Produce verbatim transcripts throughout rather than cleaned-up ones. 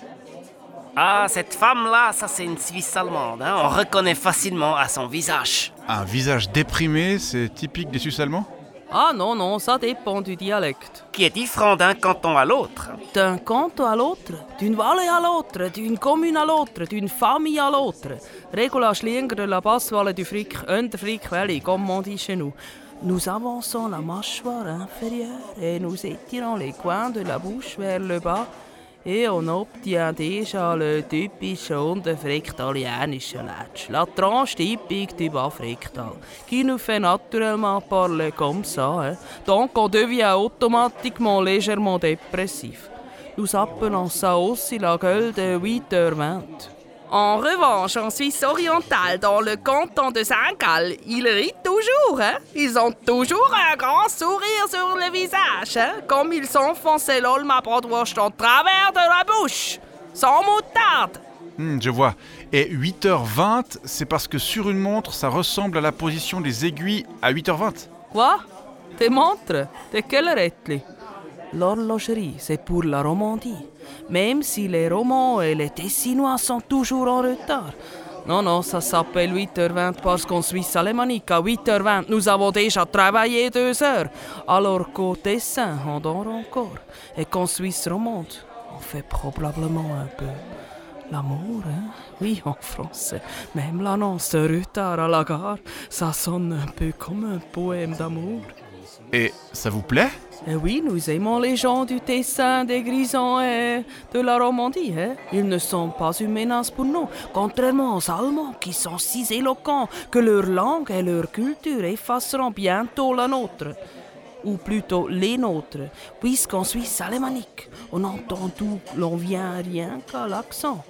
Ah, cette femme-là, ça c'est une Suisse allemande. Hein. On reconnaît facilement à son visage. Un visage déprimé, c'est typique des Suisses allemands? Ah non, non, ça dépend du dialecte. Qui est différent d'un canton à l'autre. D'un canton à l'autre, d'une vallée à l'autre, d'une commune à l'autre, d'une famille à l'autre. Regula Schlinger de la Basse-Vallée du Frick, Under Frick Valley, comme on dit chez nous. Nous avançons la mâchoire inférieure et nous étirons les coins de la bouche vers le bas. Et on obtient déjà le typische unterfriktalianische Latsch, la tranche typique du Bas-Fricktal, qui nous fait naturellement parler comme ça. Hein. Donc on devient automatiquement légèrement dépressif. Nous appelons ça aussi la gueule de huit heures vingt. En revanche, en Suisse orientale, dans le canton de Saint-Gall, ils rient toujours. Hein? Ils ont toujours un grand sourire sur le visage, hein? Comme ils s'enfonçaient l'olma bratwurst en travers de la bouche, sans moutarde. Hmm, je vois. Et huit heures vingt, c'est parce que sur une montre, ça ressemble à la position des aiguilles à huit heures vingt. Quoi? Des montres? De quelle heure? L'horlogerie, c'est pour la Romandie. Même si les Romans et les Tessinois sont toujours en retard. Non, non, ça s'appelle huit heures vingt parce qu'en Suisse alémanique, à huit heures vingt, nous avons déjà travaillé deux heures. Alors qu'au Tessin, on dort encore. Et qu'en Suisse romande, on fait probablement un peu l'amour, hein? Oui, en français. Même l'annonce de retard à la gare, ça sonne un peu comme un poème d'amour. Et ça vous plaît? Eh oui, nous aimons les gens du Tessin, des Grisons et de la Romandie. Hein? Ils ne sont pas une menace pour nous, contrairement aux Allemands qui sont si éloquents que leur langue et leur culture effaceront bientôt la nôtre. Ou plutôt les nôtres, puisqu'en Suisse alémanique, on entend tout, l'on vient rien qu'à l'accent.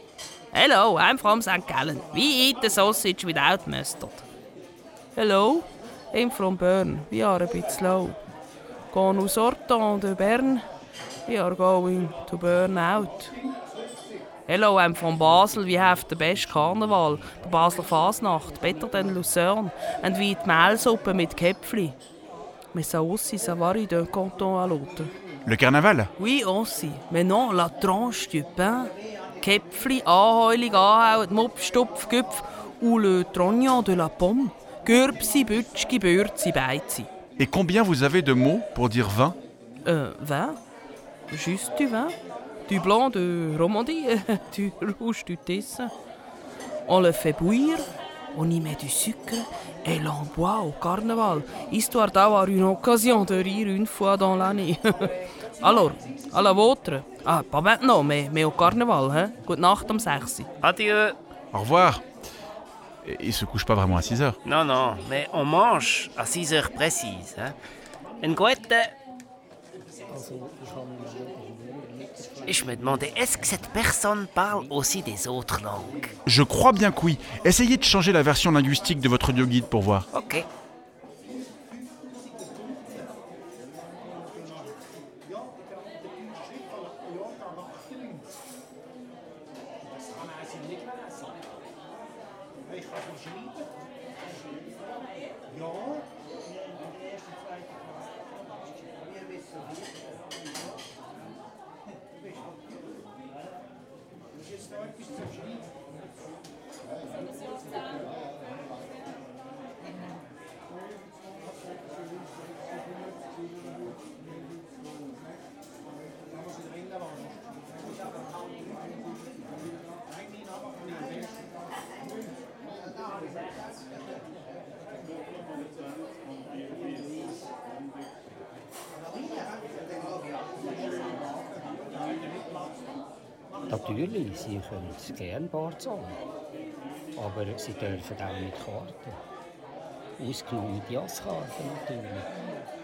Hello, I'm from Saint Gallen. We eat the sausage without mustard. Hello, I'm from Bern. We are a bit slow. Quand nous sortons de Bern, we are going to burn out. Hello, I'm from Basel. We have the best carnival, the Basler Fasnacht, better than Lucerne. And we eat Mehlsuppe mit Käpfli. Mais ça aussi, ça varie d'un canton à l'autre. Le carnaval? Oui, aussi. Mais non, la tranche du pain. Käpfli, Anheulig, Anhaut, Mopf, Stupf, Güpf ou le trognon de la pomme. Gürbsi, Bütschki, Bürzi, Beizi. Et combien vous avez de mots pour dire vin? Euh, vin? Juste du vin? Du blanc de Romandie, du rouge du Tessin. On le fait bouillir, on y met du sucre et l'on boit au carnaval, histoire d'avoir une occasion de rire une fois dans l'année. Alors, à la vôtre. Ah, pas maintenant, mais, mais au carnaval, hein? Gute Nacht um sechs. Adieu. Au revoir. Et il se couche pas vraiment à six heures. Non, non, mais on mange à six heures précises. Hein. Une gute. Et je me demandais, est-ce que cette personne parle aussi des autres langues? Je crois bien que oui. Essayez de changer la version linguistique de votre audioguide pour voir. Ok. Natürlich, Sie können es gerne Bar zahlen. Aber Sie dürfen auch mit Karten. Ausgenommen die Jasskarten natürlich.